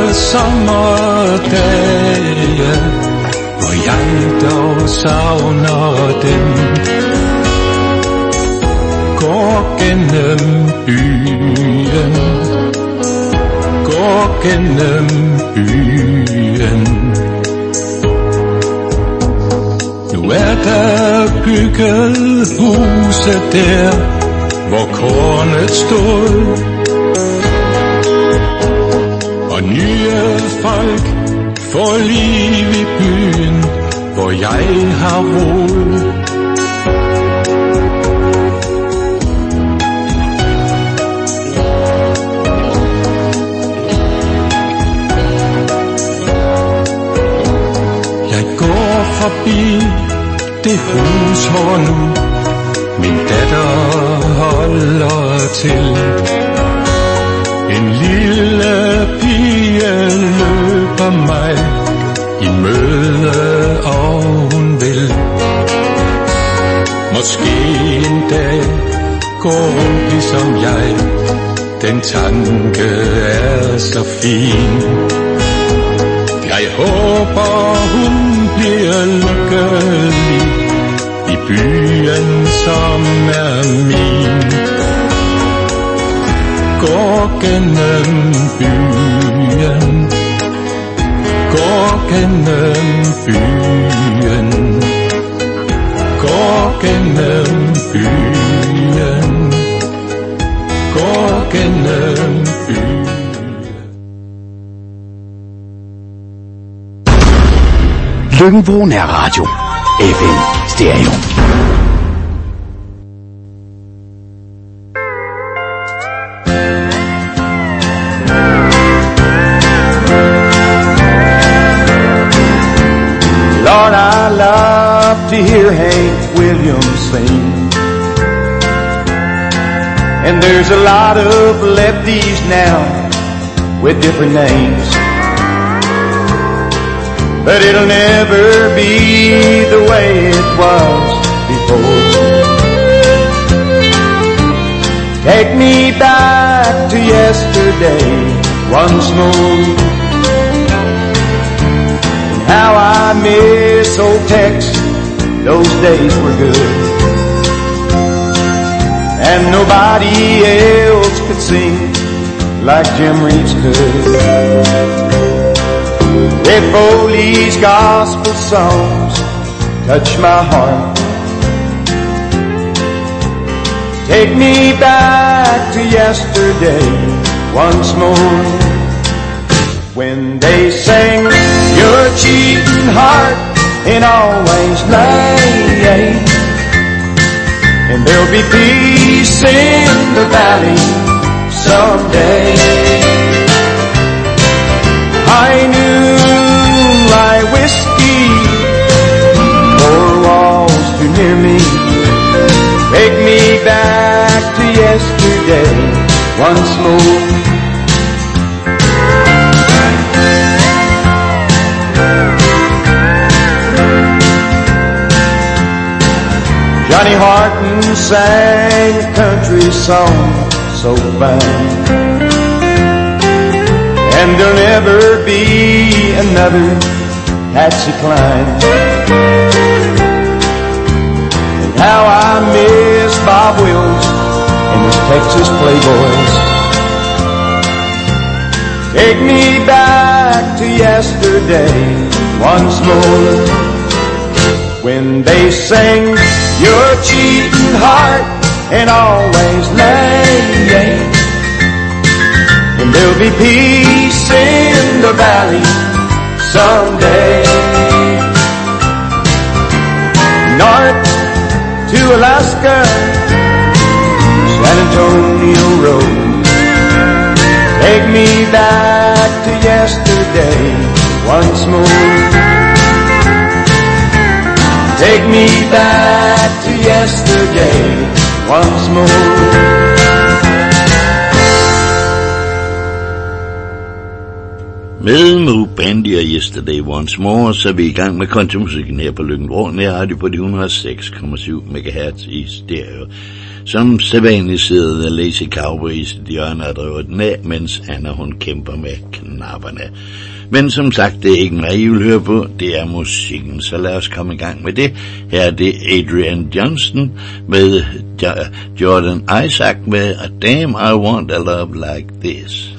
sommerdage, hvor jeg dog savner dem. Går gennem byen, går gennem byen. Nu er der bygget huse der, hvor kornet stod, og nye folk får liv i byen, hvor jeg har rod. Jeg går forbi det hus, hvor nu min datter holder til. En lille pige løber mig i møde, og hun vil måske en dag gå rundt ligesom jeg. Den tanke er så fin. Jeg håber hun bliver lykkelig i byen, som er min. Går gennem byen, går gennem byen, går gennem byen, går gennem byen. Løkken er radio. FM Stereo. Lord, I love to hear Hank Williams sing. And there's a lot of lefties now with different names, but it'll never be the way it was before. Take me back to yesterday once more. How I miss old Tex, those days were good. And nobody else could sing like Jim Reeves could. If Foley's gospel songs touch my heart, take me back to yesterday once more, when they sang your cheating heart and always lay, and there'll be peace in the valley someday. High moonlight whiskey, four walls too near me. Take me back to yesterday once more. Johnny Horton sang a country song so fine, and there'll never be another Patsy Cline. And how I miss Bob Wills and his Texas Playboys. Take me back to yesterday once more, when they sang your cheating heart and always lay, and there'll be peace in the valley someday. North to Alaska, San Antonio Road. Take me back to yesterday once more. Take me back to yesterday once more. Med Mo Bandy og Yesterday Once More, så er vi i gang med countrymusikken her på Løkken. Her har de på de 106,7 MHz i stereo. Som sædvanligt sidder Lazy Cowboy i sit hjørne og driver den af, mens Anna hun kæmper med knapperne. Men som sagt, det er ikke mig, I vil høre på, det er musikken, så lad os komme i gang med det. Her er det Adrian Johnston med Jordan Isaac med A Damn I Want a Love Like This.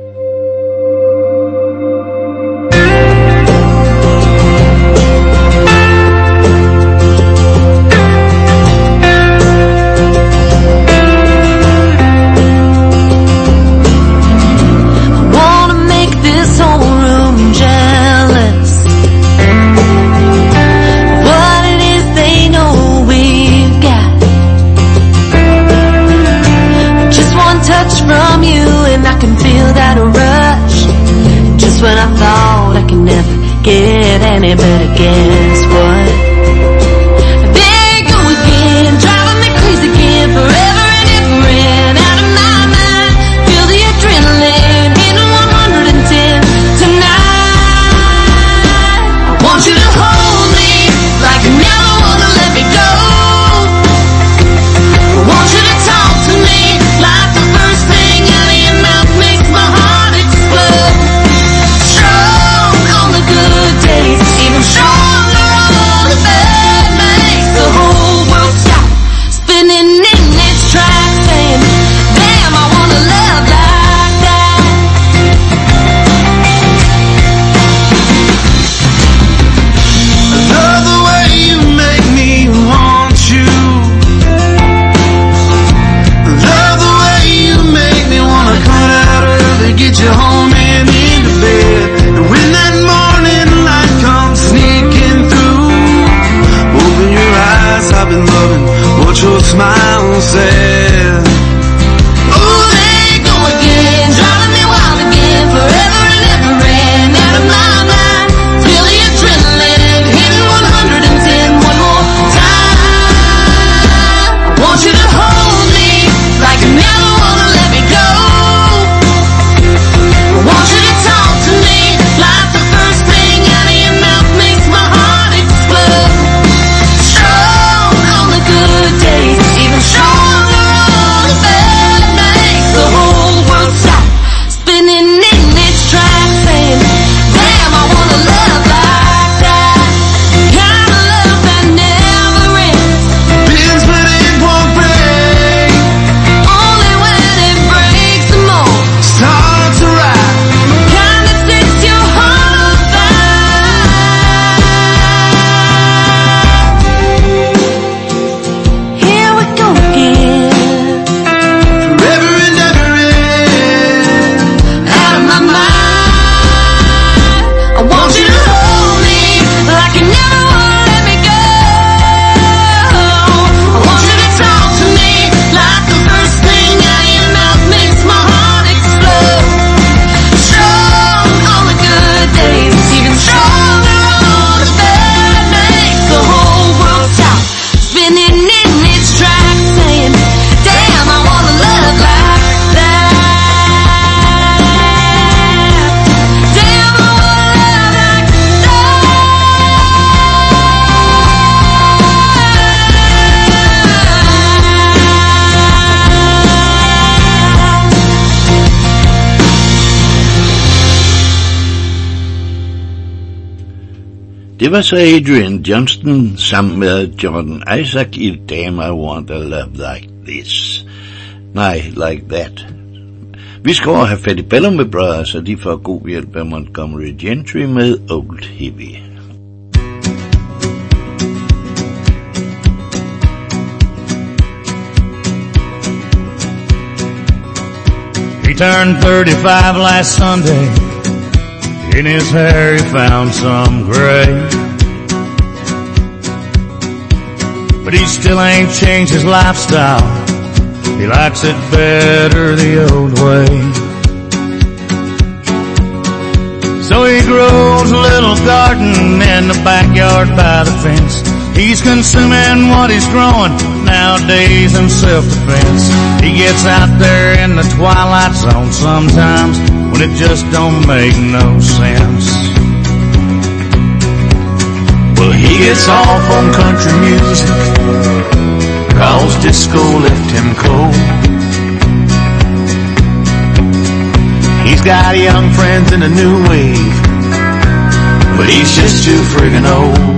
When I thought I could never get any better, guess what? There you go again, driving me crazy again, forever and ever and out of my mind. Feel the adrenaline hitting 110 tonight. I want you to hold me like you never wanna let me go. I want you to talk to me like the first thing out of your mouth makes my heart explode. Good days, even stronger on the bad makes the whole world stop spinning in its tracks, saying, damn, I wanna love like that. I love the way you make me want you. I love the way you make me wanna cut out early, get you home and into bed. And when that morning light comes sneaking through, open your eyes, I've been loving what your smile said. Oh, there you go again, driving me wild again, forever and ever and out of my mind. Feel the adrenaline hitting 110 one more time. I want you to hold me like you never wanna let me go. I want you to talk to me like the first thing out of your mouth makes my heart explode. Strong on the good days, even stronger on the bad makes the whole world stop spinning in its tracks, saying, damn, I wanna love like that. Kind of love that never ends, Bends but it won't break. only when it breaks the mold. Start to ride. Kind that sets your heart on fire. Here we go again, Forever and ever and out of my mind. I want you to hold me like you never wanna let me go. I want you to talk to me like the first thing out of your mouth makes my heart explode. Strong on the good days, even stronger on the bad makes the whole world stop spinning in its tracks, saying, damn, I wanna love like that. Damn, I wanna love like Det var så Adrian Johnston sammen med Jordan Isaac i Damn I Want a Love Like This. Nej, like that. Vi skal over have fat i Bellamy Brothers, og de får god hjælp af Montgomery Gentry med Old Heavy. He turned 35 last Sunday. In his hair he found some gray, but he still ain't changed his lifestyle. He likes it better the old way. So he grows a little garden in the backyard by the fence. He's consuming what he's growing nowadays in self-defense. He gets out there in the twilight zone sometimes when it just don't make no sense. Well, he gets off on country music, 'cause disco left him cold. He's got young friends in a new wave, but he's just too friggin' old.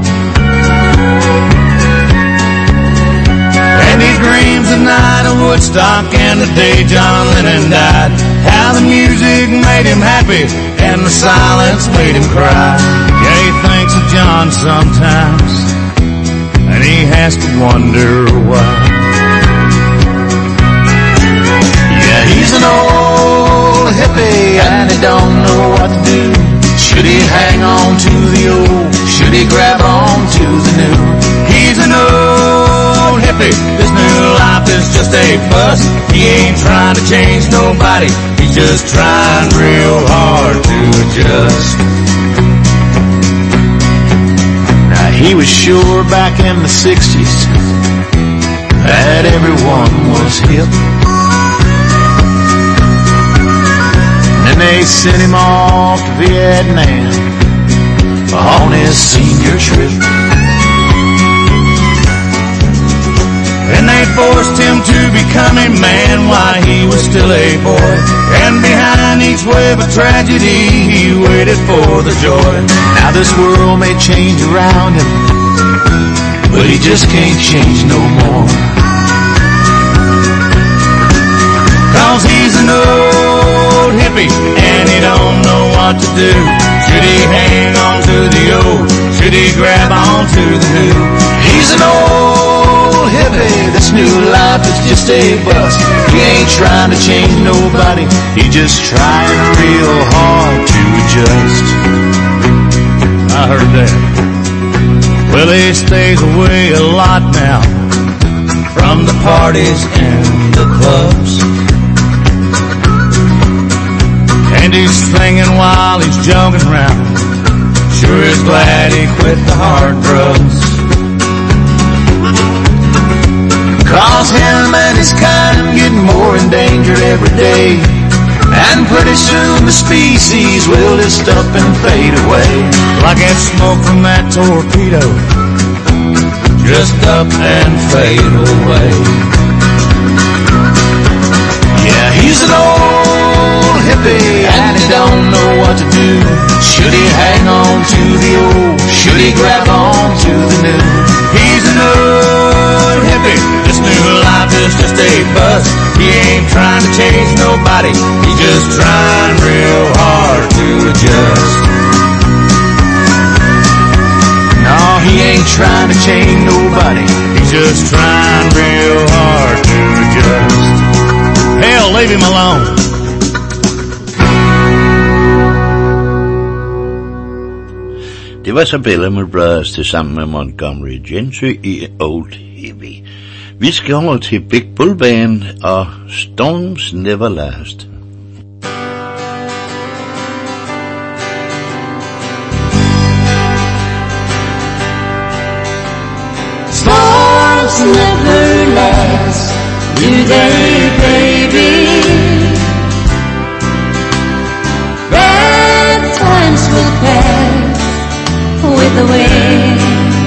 And he dreams the night of Woodstock and the day John Lennon died, how the music made him happy and the silence made him cry. Yeah, he thinks of John sometimes, and he has to wonder why. Yeah, he's an old hippie and he don't know what to do. Should he hang on to the old? Should he grab on to the new? He's an old hippie, this new life is just a bust. He ain't trying to change nobody, he's just trying real hard to adjust. Now he was sure back in the 60s that everyone was hip. And they sent him off to Vietnam on his senior trip. And they forced him to become a man while he was still a boy. And behind each wave of tragedy, he waited for the joy. Now this world may change around him, but he just can't change no more. 'Cause he's an old hippie and he don't know what to do. Should he hang on to the old? Should he grab on to the new? He's an old hippie, this new life is just a bust. He ain't trying to change nobody, he's just trying real hard to adjust. I heard that. Well, he stays away a lot now from the parties and the clubs. And he's singing while he's jogging around. Sure is glad he quit the hard drugs. 'Cause him and his kind get more endangered every day. And pretty soon the species will just up and fade away. Like that smoke from that torpedo, just up and fade away. Yeah, he's an old hippie and he don't know what to do. Should he hang on to the old? Should he grab on to the new? He's an old hippie, this new life is just a bust. He ain't trying to change nobody, he's just trying real hard to adjust. No, he ain't trying to change nobody, he's just trying real hard to adjust. Hell, leave him alone. Det var så Bellamy Brothers til sammen med Montgomery Gentry i Old Hippie. Vi skal over til Big Bull Band og Storms Never Last. Storms never last, do they, baby? Bad times will pass with the wind.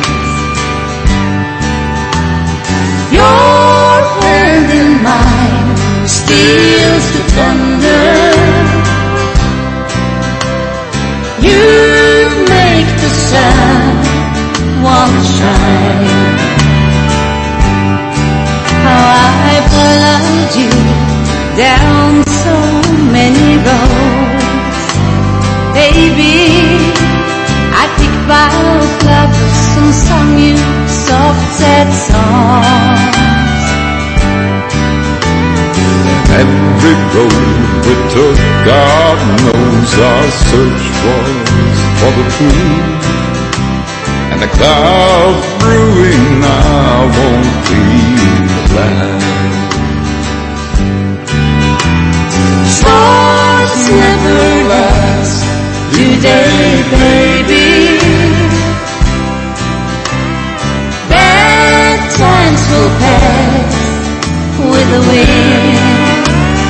Your hand in mine steals the thunder. You make the sun one shine. How I've followed you down so many roads, baby. I pick by flowers and sung you soft, sad songs. Every road we took, God knows our search was for the truth. And the clouds brewing, I won't be blind. Stars never last, do they, baby? Bad times will pass with the wind.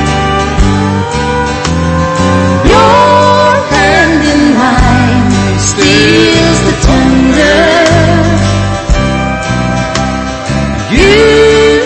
Your hand in mine steals the thunder. You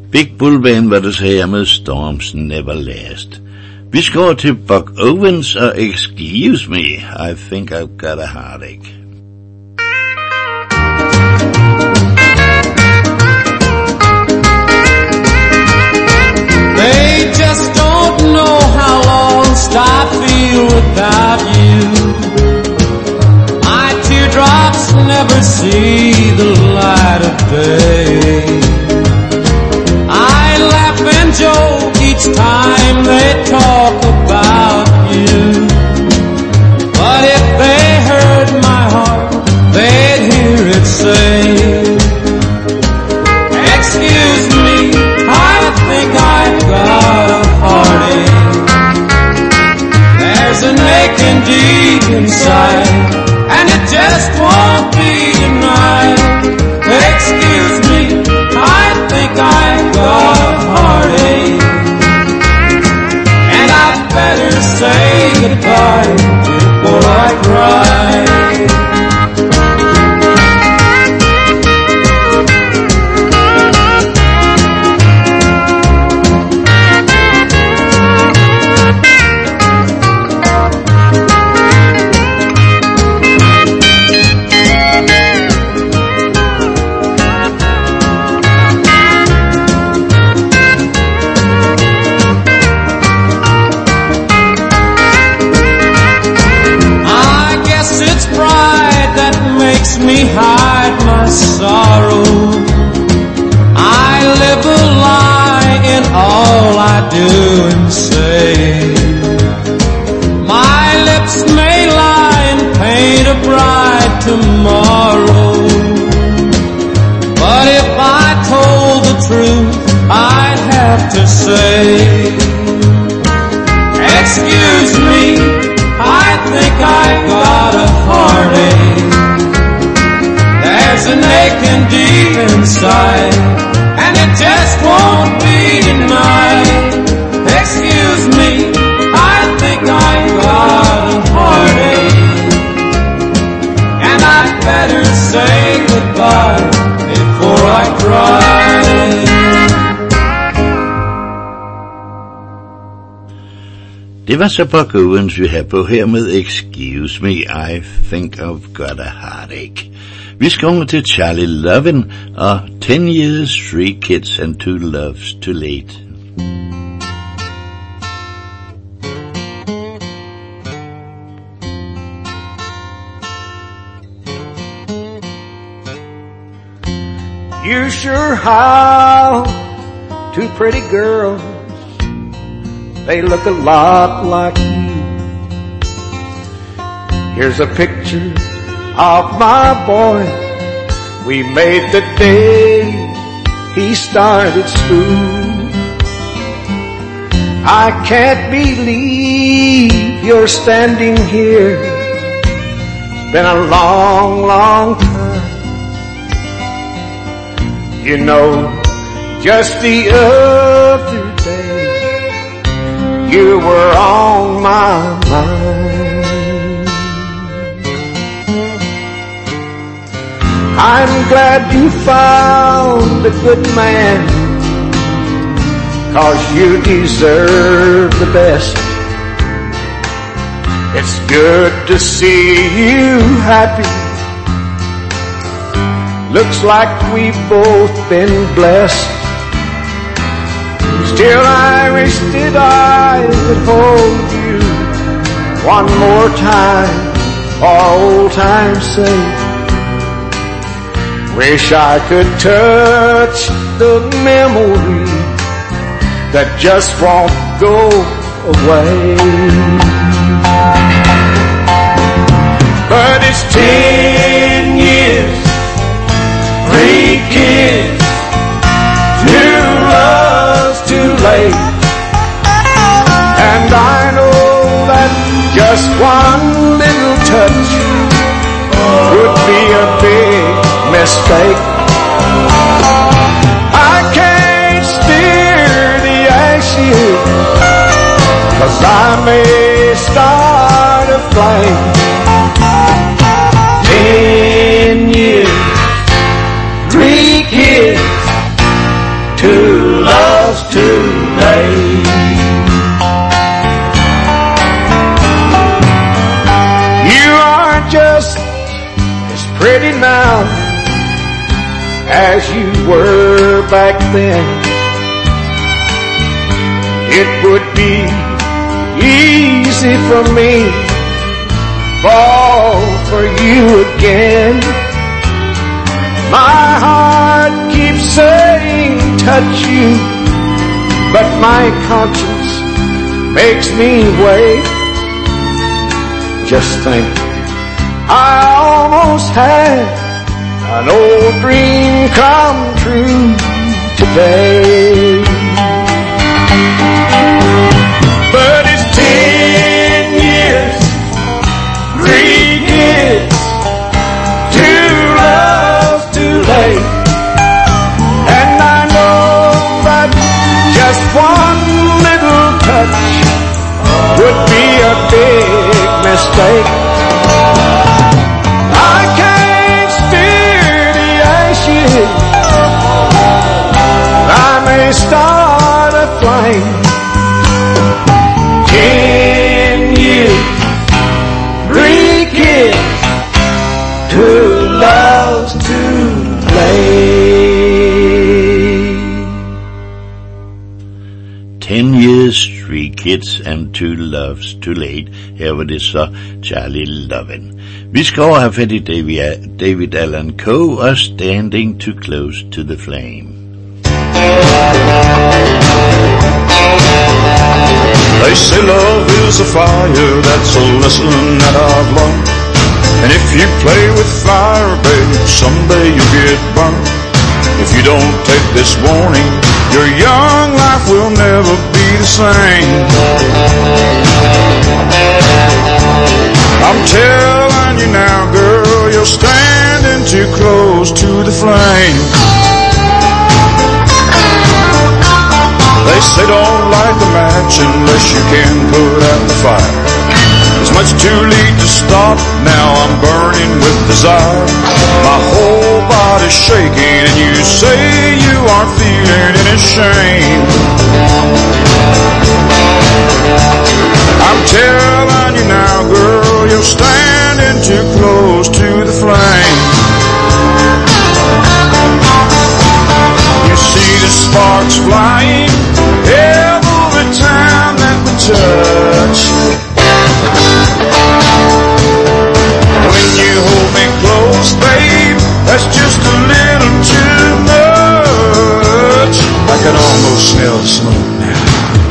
Big Bull Band var det så her med Storms Never Last. Vi skal over til Buck Owens og Excuse Me, I Think I've Got a Heartache. They just don't know how lost I feel without you. My teardrops never see the light of day. I laugh and joke each time they talk about you. But if they heard my heart, they'd hear it say, excuse me, I think I've got a heartache. There's an aching deep inside, and it just won't be denied. Excuse me, I think I've got a heartache, and I'd better say goodbye before I cry. Me hide my sorrow. I live a lie in all I do and say. My lips may lie and paint a bright tomorrow, but if I told the truth, I'd have to say, excuse me, I think I've got a heartache. There's an aching deep inside, and it just won't be denied. Excuse me, I think I've got a heartache, and I'd better say goodbye before I cry. Det var så Buck Owens, vi har på her med Excuse Me, I Think I've Got a Heartache. Vi skal over til Charlie Lovin og 10 Years, 3 Kids and 2 Loves Too Late. You sure how 2 pretty girls, they look a lot like you. Here's a picture of my boy we made the day he started school. I can't believe you're standing here. It's been a long, long time. You know, just the other day you were on my mind. I'm glad you found a good man, 'cause you deserve the best. It's good to see you happy. Looks like we've both been blessed. Still I wish that I could hold you one more time for old time's sake. Wish I could touch the memory that just won't go away. But it's 10 years, 3 kids, 2 loves too late. And I know that just one little touch would be a big mistake. I can't steer the ashes, 'cause I may start a flame. 10 years, 3 kids, 2 love's too late. You aren't just as pretty now as you were back then. It would be easy for me to fall for you again. My heart keeps saying touch you, but my conscience makes me wait. Just think, I almost had an old dream come true today. But it's 10 years, 3 kids, 2 loves too late. And I know that just one little touch would be a big mistake. I can't steer the ashes, I may start a flame. 10 years, 3 kids, 2 loves too late. 10 years, 3 kids and 2 loves too late. Her var det så Charlie Lovin'. Vi skal over have fat i David Allan Coe og Standing Too Close to the Flame. They say love is a fire, that's a lesson that I've learned. And if you play with fire, babe, someday you'll get burned. If you don't take this warning, your young life will never be the same. I'm telling you now, girl, you're standing too close to the flame. They say don't light the match unless you can put out the fire. It's much too late to stop, now I'm burning with desire. My whole body's shaking and you say you aren't feeling any shame. I'm telling you now, girl, you're standing too close to the flame. You see the sparks flying every time that we touch. When you hold me close, babe, that's just a little too much. I can almost smell the smoke now.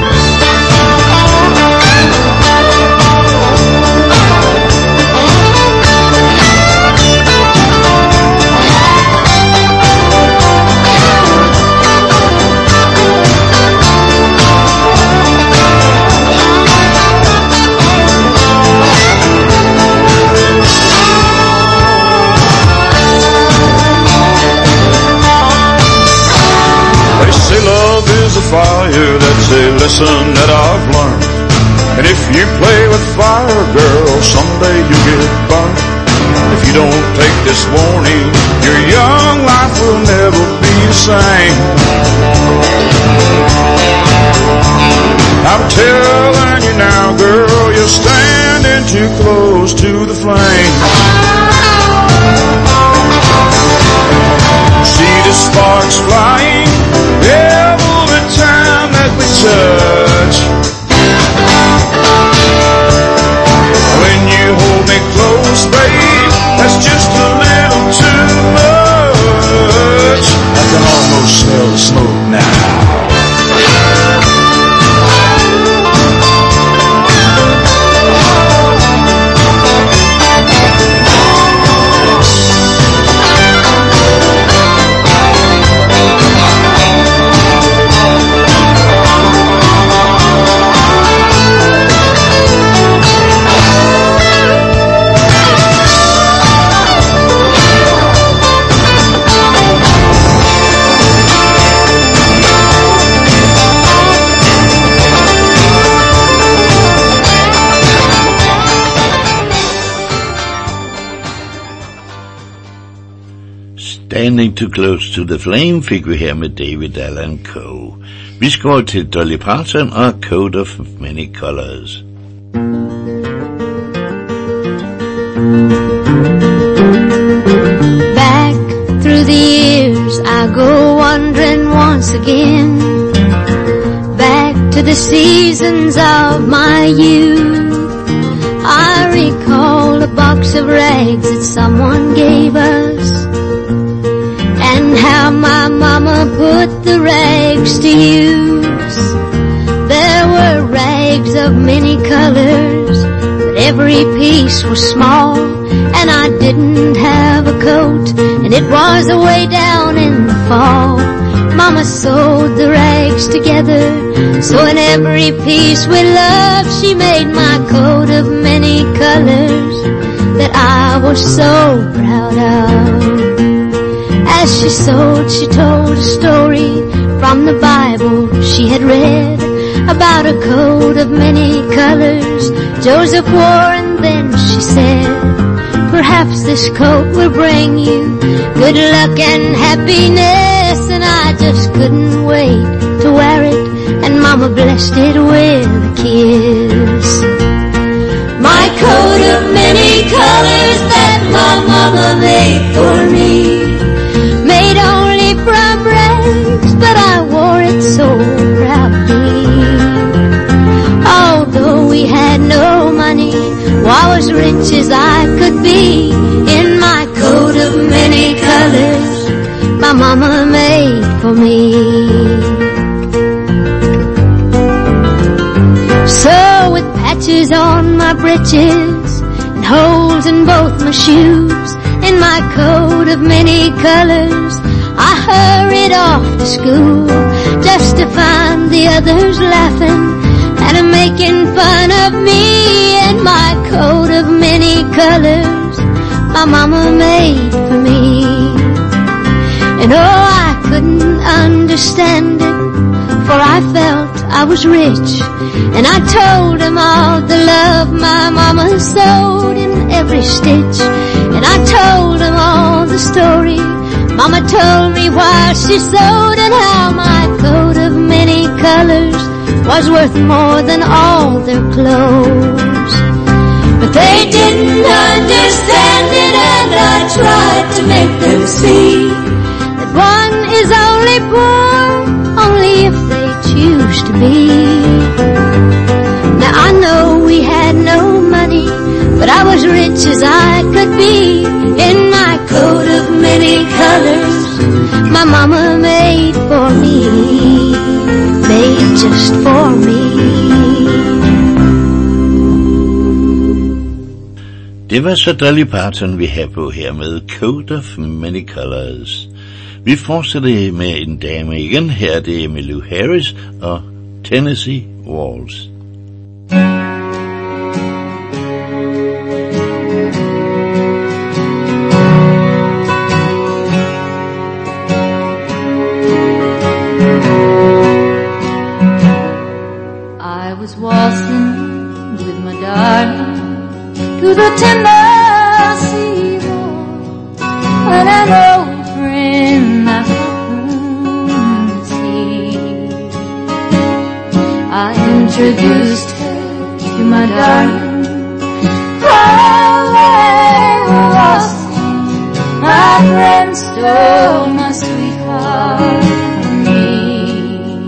Fire, that's a lesson that I've learned. And if you play with fire, girl, someday you'll get burned. If you don't take this warning, your young life will never be the same. I'm telling you now, girl, you're standing too close to the flame. See the sparks flying every time that we touch. When you hold me close, babe, that's just a little too much. I can almost smell the smoke now. Standing Too Close to the Flame fik vi her med David Allan Coe. Vi skal til Dolly Parton og Coat of Many Colors. Back through the years I go wandering once again, back to the seasons of my youth. I recall a box of rags that someone gave us, and how my mama put the rags to use. There were rags of many colors, but every piece was small, and I didn't have a coat, and it was away down in the fall. Mama sewed the rags together, so in every piece with love she made my coat of many colors that I was so proud of. As she sewed, she told a story from the Bible she had read about a coat of many colors Joseph wore, and then she said, perhaps this coat will bring you good luck and happiness. And I just couldn't wait to wear it, and Mama blessed it with a kiss. My coat of many colors that my mama made for me, made only from rags, but I wore it so proudly. Although we had no money, I was rich as I could be in my coat of many colors my mama made for me. So with patches on my breeches and holes in both my shoes, in my coat of many colors I hurried off to school, just to find the others laughing and making fun of me and my coat of many colors my mama made for me. And oh, I couldn't understand it, for I felt I was rich, and I told them all the love my mama sewed in every stitch. And I told them all the story Mama told me while she sewed, and how my coat of many colors was worth more than all their clothes. But they didn't understand it, and I tried to make them see that one is only poor only if they choose to be. Now I know we had no money, but I was rich as I could be in my coat of many colors my mama made for me, made just for me. Det var så Dolly Parton vi havde på her med Coat of Many Colors. Vi fortsætter med en dame igen. Her er det Emmylou Harris og Tennessee Waltz. I was waltzing with my darling to the Tennessee Waltz when an old friend I happened to see. I introduced her to my darling while they were waltzing. My friend stole my sweetheart from me.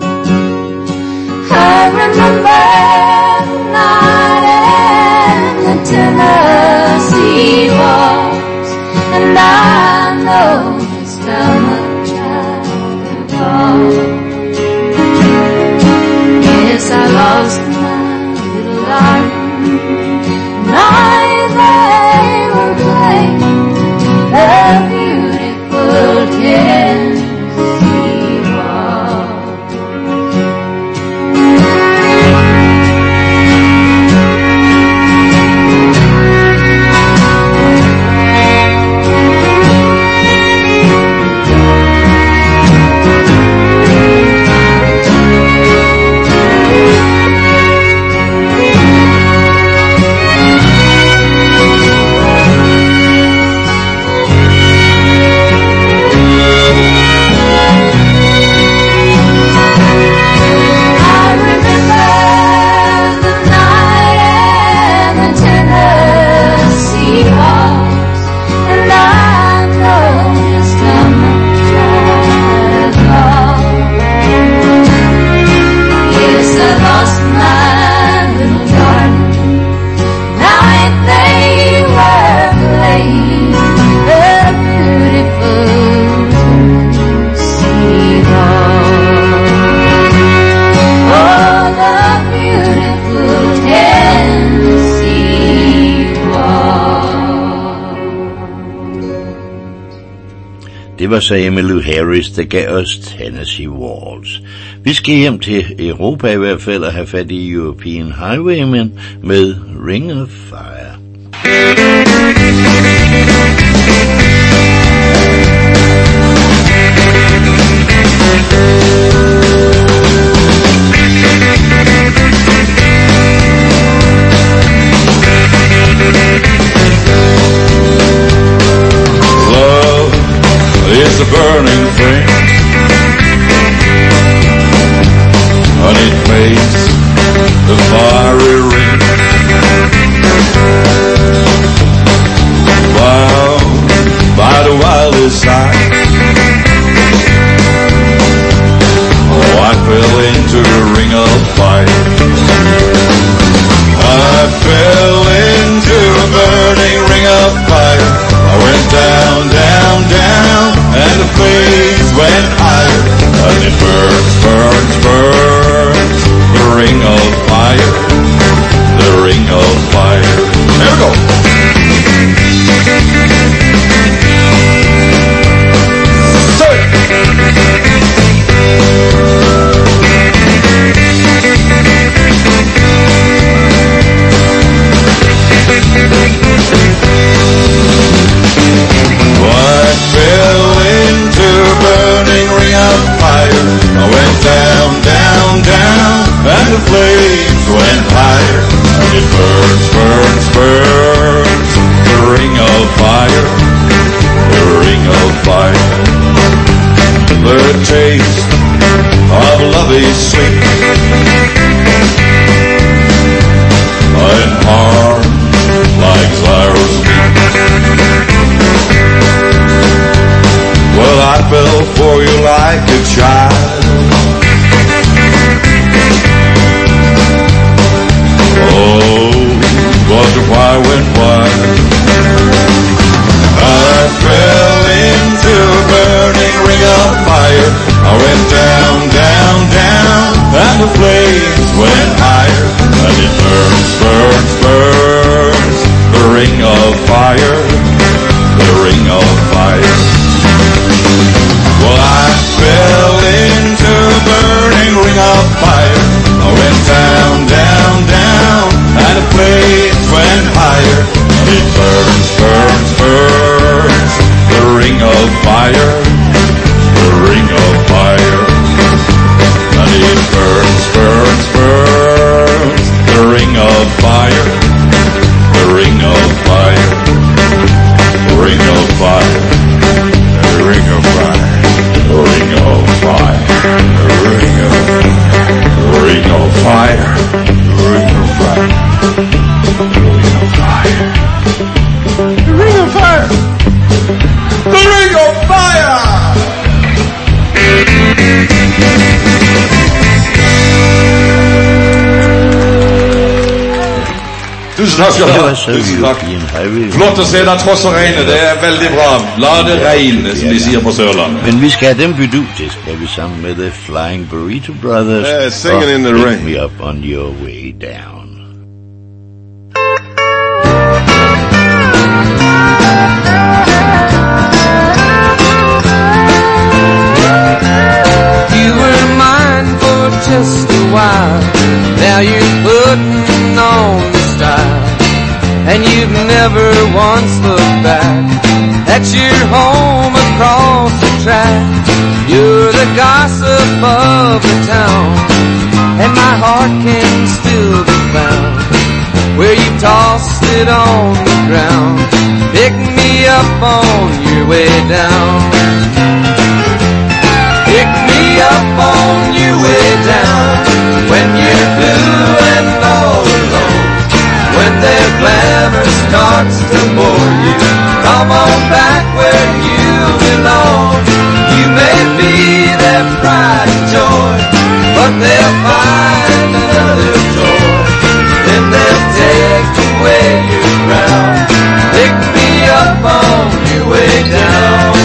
I remember the night in the Tennessee Waltz, and I know just how much I recall. Yes, I lost my little darling, and they were playing the beautiful Tennessee Waltz. det var så Emmylou Harris, der gav os Tennessee Waltz. Vi skal hjem til Europa i hvert fald og have fat i European Highwaymen med Ring of Fire. It's a burning flame, and it makes the fiery ring. Bound by the wildest sight, oh, I fell into the ring of fire. I fell into a burning ring of fire. I went down, down, down, and the flames went higher, and it burns, burns, burns, the ring of fire, the ring of fire. There we go. I fell into a burning ring of fire. I went down, down, down, and the flames went higher, and it burns, burns, burns, the ring of fire, the ring of fire. The taste of love is sweet, and hard like Cyrus meat. Well, I fell for you like a child. Oh, but the fire went wild. I fell into a burning ring of fire. I went down, down, down, and the flames went higher, and it burns, burns, burns, the ring of fire, the ring of fire. Well, I fell into a burning ring of fire. I went down, down, down, and the flames went higher. It burns, burns, burns, the ring of fire, the ring of fire. And it burns, burns, burns, the ring of fire, the ring of fire, the ring of fire, the ring of fire. The ring of fire, the ring of fire, the ring of fire, the ring of fire, the ring of fire. Tusen takk skal du ha. Tusen takk. Flott å se deg tross av regnet. Det er veldig bra. La det regne, som de sier på Sørlandet. Men vi skal have dem bytte ud. Det skal vi sammen med The Flying Burrito Brothers. Singing in the rain. Pick me up on your way down. You were mine for just a while. Now you're putting on the style, and you've never once looked back at your home across the track. You're the gossip of the town, and my heart can still be found where you tossed it on the ground. Pick me up on your way down. Pick me up on your way down when you're blue and all alone. When their glamour starts to bore you, come on back where you belong. You may be their pride and joy, but they'll find another door. Then they'll take away your crown. Pick me up on your way down.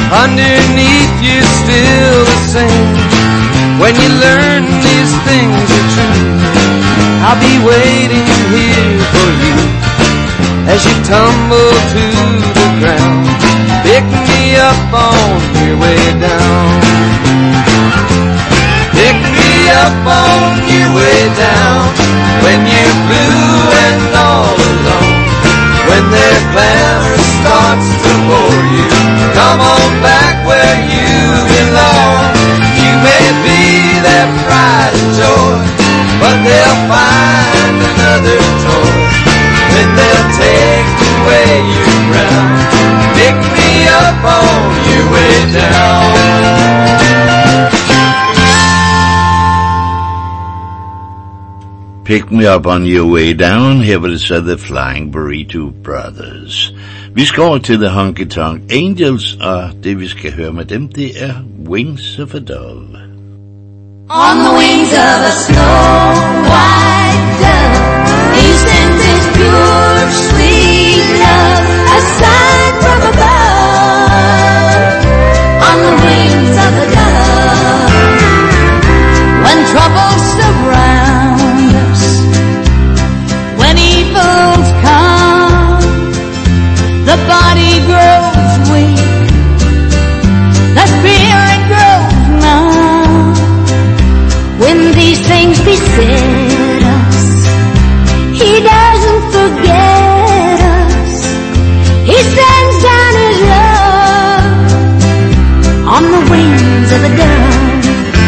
underneath you're still the same. When you learn these things are true, I'll be waiting here for you as you tumble to the ground. Pick me up on your way down. Pick me up on your way down. When you're blue and all alone, when their clamor starts to bore you, come on back where you belong. You may be their pride and joy, but they'll find another toy. Then they'll take away your crown. Pick me up on your way down. Pick Me Up On Your Way Down. Her var det så The Flying Burrito Brothers. Vi skal over til The Honky Tonk Angels, og det vi skal høre med dem, det er Wings of a Dove. On the wings of a snow white dove, he sends his pure sweet love, a sign from above. On the wings of a dove, when troubles surround us, when evils come, the body grows weak, the spirit grows numb. When these things beset us, he doesn't forget us. He sends down his love on the wings of a dove,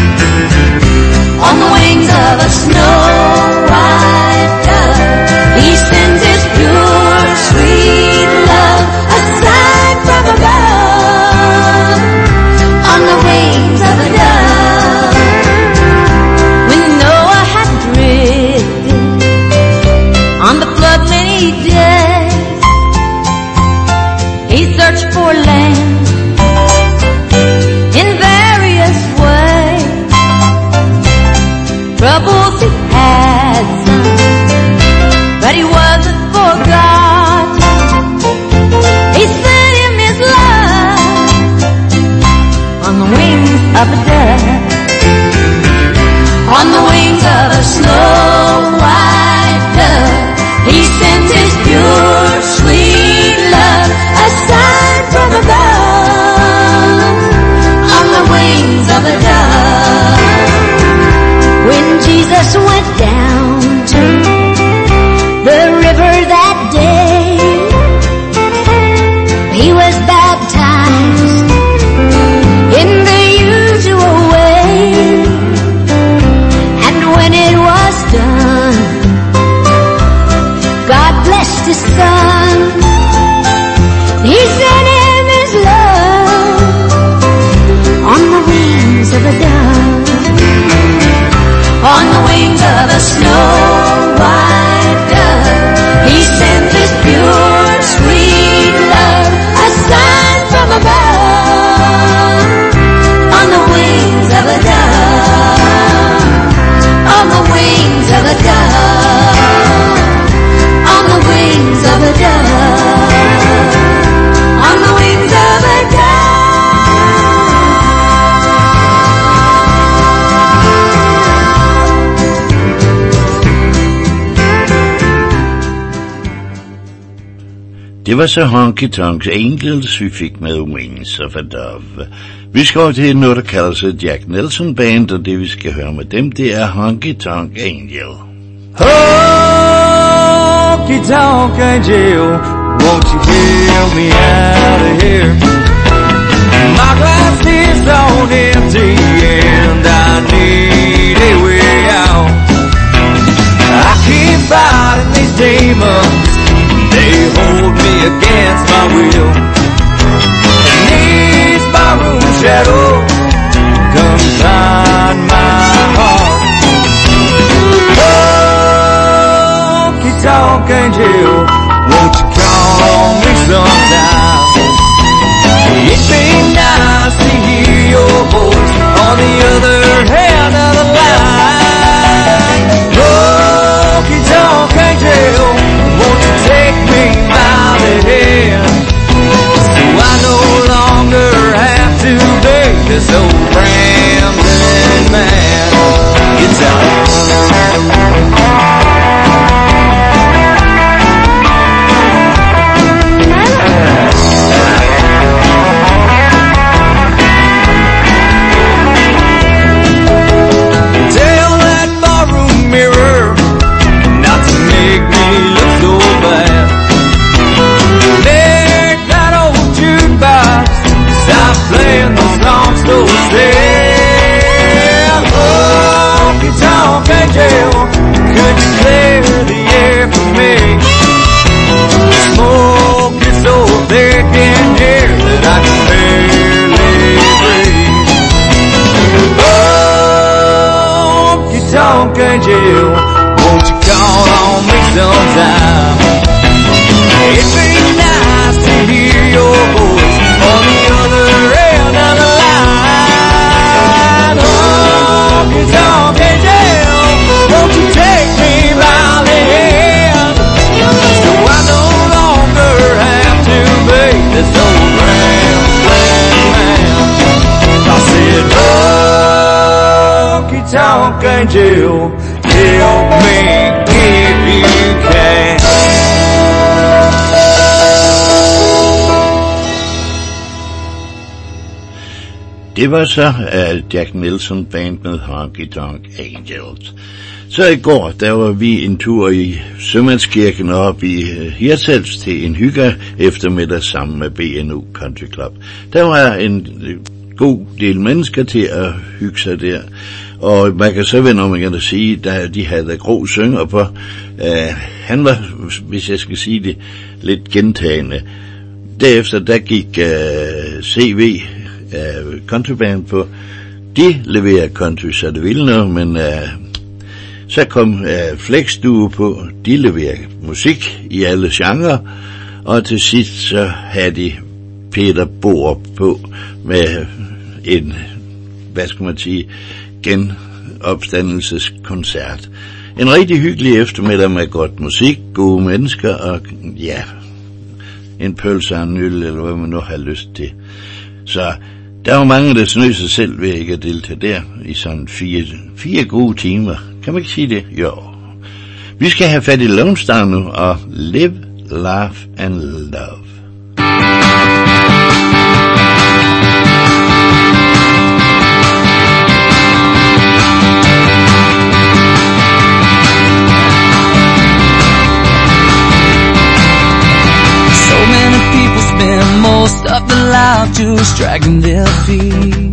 on the wings of a snow white dove. He sends his pure sweet love, a sign from above, on the wings of a dove. When Noah had drifted on the flood many days, he searched for land in various ways. Troubles he had some, but he wasn't forgotten. He sent him his love on the wings of a dove, on the wings of a snow white dove. He sends his pure sweet love, a sign from above, on the wings of a dove. When Jesus went down to the river that day, he was baptized in the usual way. And when it was done, God blessed his son. He sent him his love on the wings of a dove, on the wings of a snow white dove. He sends his pure sweet love, a sign from above, on the wings of a dove, on the wings of a dove, on the wings of a dove, on the wings of a dove. Det var så Honky Tonk Angels, vi fik med Wings of a Dove. Vi skal over til noget, der kalder sig Jack Nelson Band, og det vi skal høre med dem, det er Honky Tonk Angel. Honky Tonk Angel, won't you help me out of here? My glass is on empty and I need a way out. I keep fighting these demons, they hold me against my will. Needs my room shadow, come find my heart. Honky Tonk Angel, won't you call on me sometime? It'd be nice to hear your voice on the other hand of the line. Honky Tonk Angel, won't you take me by the hand, so I no longer have honky-tonk angel, won't you call on me sometime? It'd be nice to hear your voice on the other end of the line. Honky-tonk angel, won't you take me by the hand, so I no longer have to be this old rambling man. I said, honky-tonk angel, help me if you can. Det var så Jack Nelson Band med Honky Tonk Angels. Så i går, der var vi en tur i Sømandskirken op i Hirtshals til en hygge eftermiddag sammen med BNU Country Club. Der var en god del mennesker til at hygge sig der. Og man kan så vende om, man kan sige, at de havde Gro synger på. Han var, hvis jeg skal sige det, lidt gentagende. Derefter, der gik CV countryband på. De leverer country, så det ville noget, men så kom Flex Duo på. De leverer musik i alle genrer. Og til sidst så havde de Peter Borup på med en, hvad skal man sige, genopstandelseskoncert. En rigtig hyggelig eftermiddag med godt musik, gode mennesker og ja, en pølse og en øl, eller hvad man nu har lyst til. Så der var mange, der snød sig selv ved ikke at deltage der i sådan 4 gode timer. Kan man ikke sige det? Jo. Vi skal have fat i Lone Star nu og Live, Laugh and Love. Spend most of their life just dragging their feet,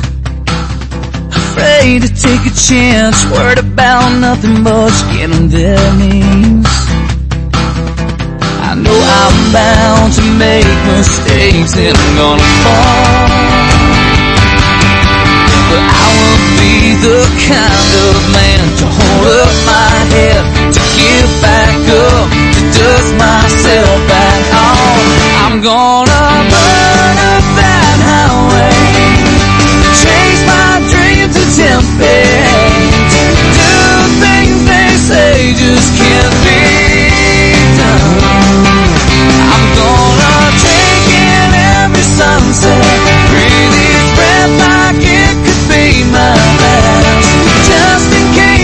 afraid to take a chance, worried about nothing but skin on their knees. I know I'm bound to make mistakes and I'm gonna fall, but I will be the kind of man to hold up my head, to give back up, to dust myself back off. I'm gonna burn up that highway, chase my dreams to tempest, do things they say just can't be done. I'm gonna take in every sunset, breathe each breath like it could be my last, just in case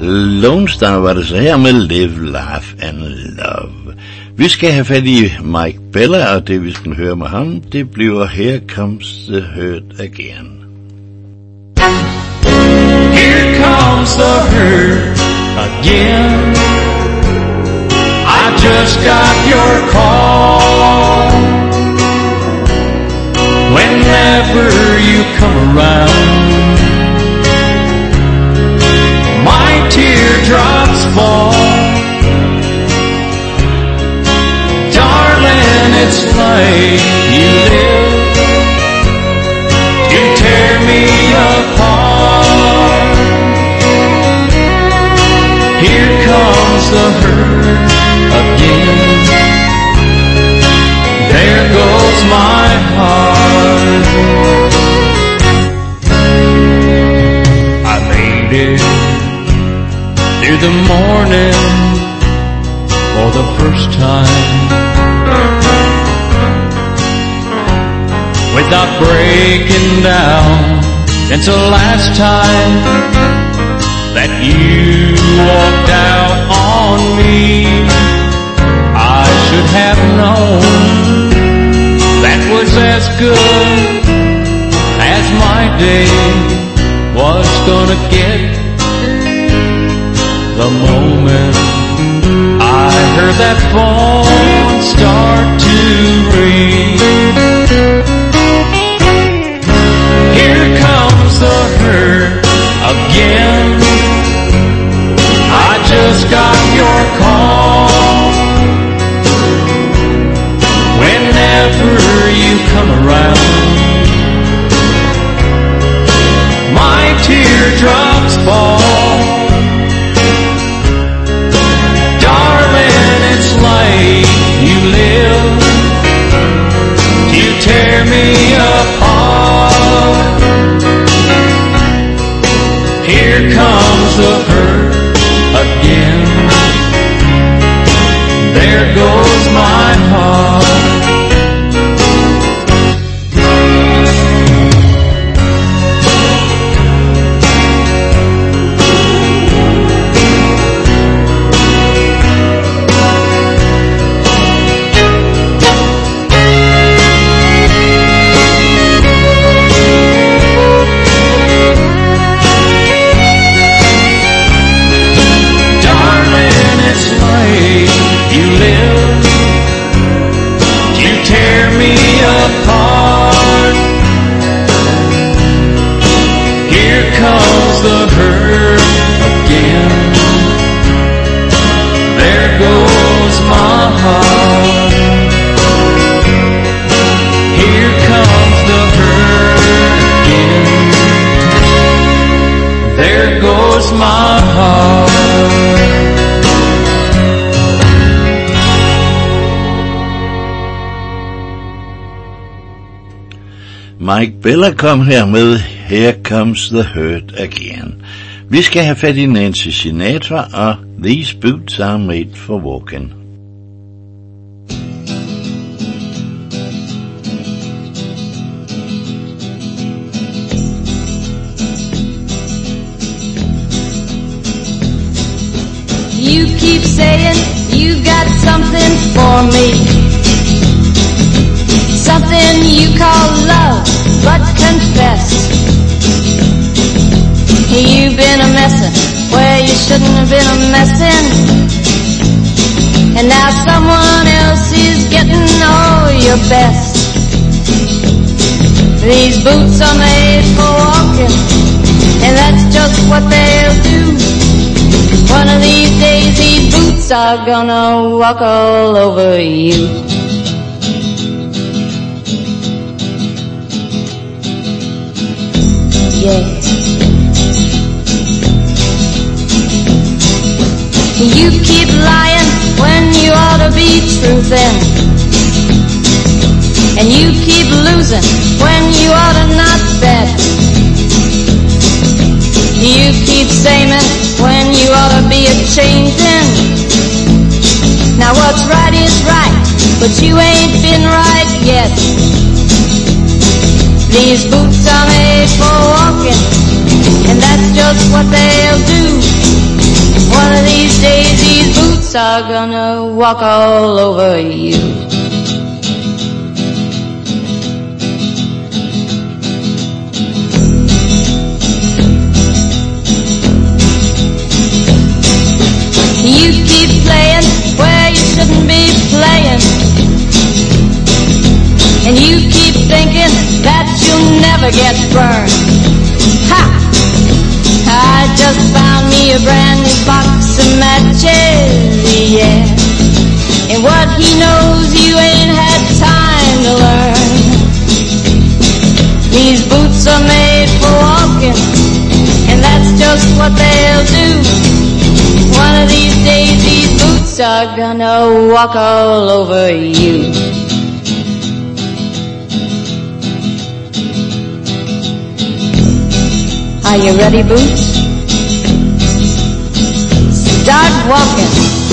Lone Star var det så her med Live, Laugh and Love. Vi skal have fat i Mike Bella, og det vi skal høre med ham, det bliver Here Comes the Hurt Again. Here comes the hurt again. I just got your call. Whenever you come around, my teardrops fall. Darling, it's like you live to tear me apart. Here comes the hurt again. There goes my heart. I made it through the morning for the first time, without breaking down. Since the last time that you walked out on me, I should have known that was as good as my day was gonna get. The moment I heard that phone start to ring, here comes the hurt again. I just got your call. Whenever you come around, my teardrops fall. Darling, it's like you live to tear me apart. Here comes the hurt again. There goes my heart. Mike Bella kom her med Here Comes the Hurt Again. Vi skal have fat i Nancy Sinatra og These Boots Are Made for Walking. You keep saying you got something for me, something you call love, but confess you've been a messin' where you shouldn't have been a messin', and now someone else is getting all your best. These boots are made for walking, and that's just what they'll do. One of these days these boots are gonna walk all over you. Yeah. You keep lying when you ought to be truthin', and you keep losing when you ought to not bet. You keep saying when you ought to be a-changin'. Now what's right is right, but you ain't been right yet. These boots are made for walking, and that's just what they'll do. are gonna walk all over you. You keep playing where you shouldn't be playing, and you keep thinking that you'll never get burned. Ha! I just found me a brand new box of matches, yeah. And what he knows you ain't had time to learn. These boots are made for walking, and that's just what they'll do. One of these days these boots are gonna walk all over you. Are you ready, Boots? Start walking.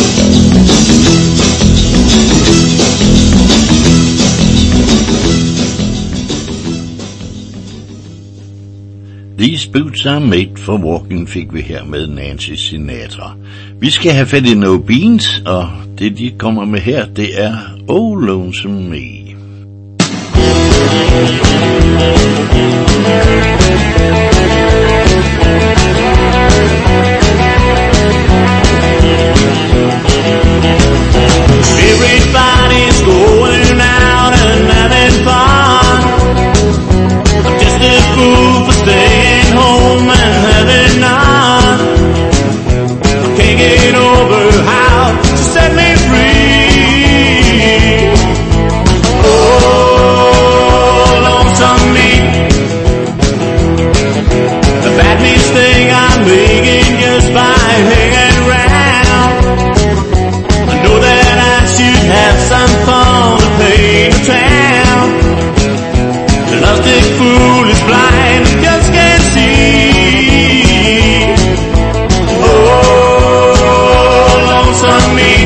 These boots are made for walking fik vi her med Nancy Sinatra. Vi skal have fat i No Beans, og det de kommer med her, det er Oh Lonesome Me. Everybody's going out and having fun. I'm just a fool for staying home and having none. I can't get over how to set me free. Oh, lonesome me. The bad mistake I'm making just by hanging around. I know that I should have some fun to pay the town. The lusty fool is blind, just can't see. Oh, lonesome me.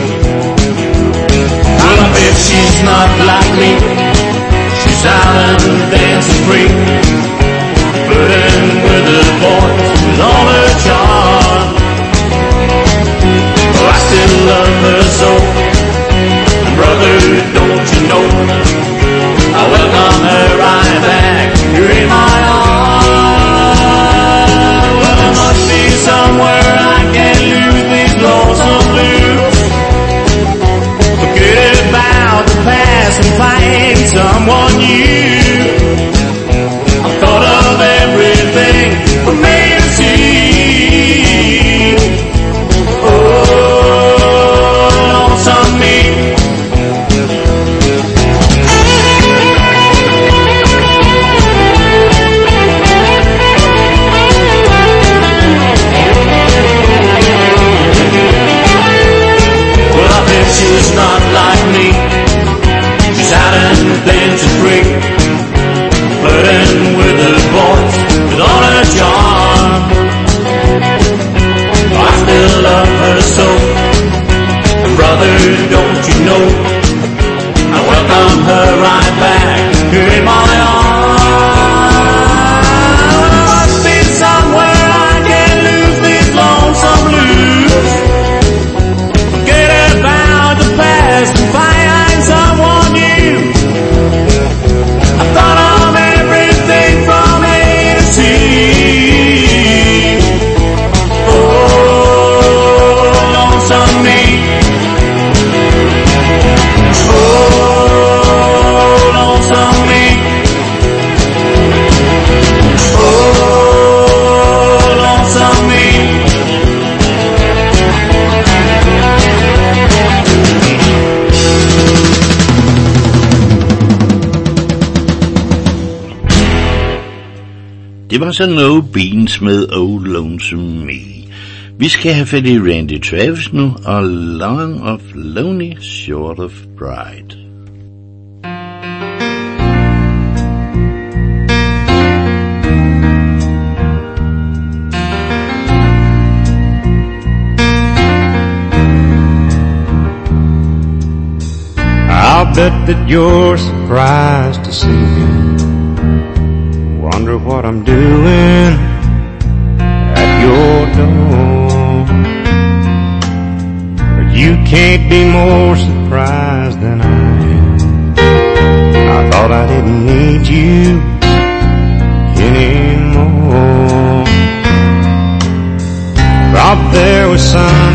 Well, I bet she's not like me. She's out and dancing free, flirting with the boys with all her charm. Oh, I still love her so. Brother, don't you know, I welcome her right back here in my arms. Well, there must be somewhere I can lose these lonesome blues. Forget about the past and find someone new. I've thought of everything for me to see. Oh, lonesome me. She's not like me. She's out and dancing free, flirting with the boys with all her charm. I still love her so. And brother, don't you know, I welcome her right back here in my arms. There must be somewhere I can lose these lonesome blues. Forget about the past and find someone new. I thought of everything from A to Z. Oh, lonesome me. Oh, lonesome me. Oh, lonesome me. Det var så No Beans med Oh Lonesome Me. Vi skal have fat i Randy Travis nu, og Long of Lonely, Short of Bride. I'll bet that you're surprised to see me. Wonder what I'm doing at your door. be more surprised than I am. I thought I didn't need you anymore. Out there with some